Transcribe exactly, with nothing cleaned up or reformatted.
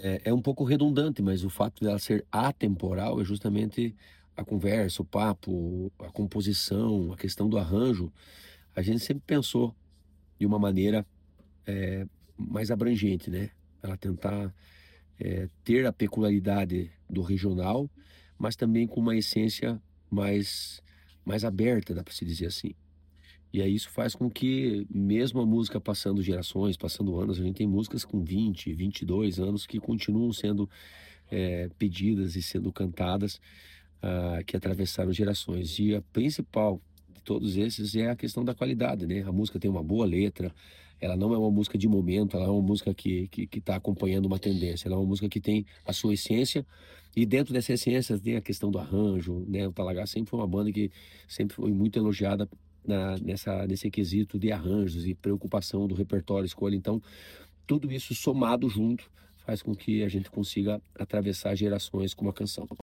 É, é um pouco redundante, mas o fato dela ser atemporal é justamente a conversa, o papo, a composição, a questão do arranjo. A gente sempre pensou de uma maneira é, mais abrangente, né? Ela tentar é, ter a peculiaridade do regional, mas também com uma essência mais, mais aberta, dá para se dizer assim. E aí isso faz com que, mesmo a música passando gerações, passando anos, a gente tem músicas com vinte, vinte e dois anos que continuam sendo é, pedidas e sendo cantadas, ah, que atravessaram gerações. E a principal de todos esses é a questão da qualidade, né? A música tem uma boa letra, ela não é uma música de momento, ela é uma música que que que está acompanhando uma tendência, ela é uma música que tem a sua essência, e dentro dessa essência tem a questão do arranjo, né? O Talagá sempre foi uma banda que sempre foi muito elogiada na, nessa, nesse quesito de arranjos e preocupação do repertório, escolha. Então, tudo isso somado junto faz com que a gente consiga atravessar gerações com uma canção.